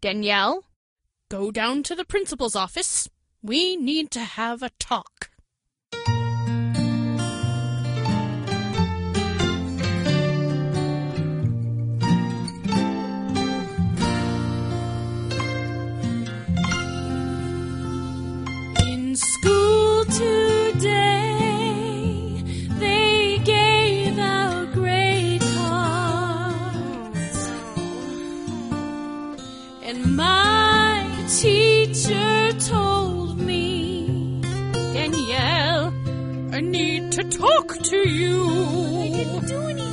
Danielle, go down to the principal's office. We need to have a talk. In school today, they gave out grade cards, and my teacher told me, Danielle, I need to talk to you.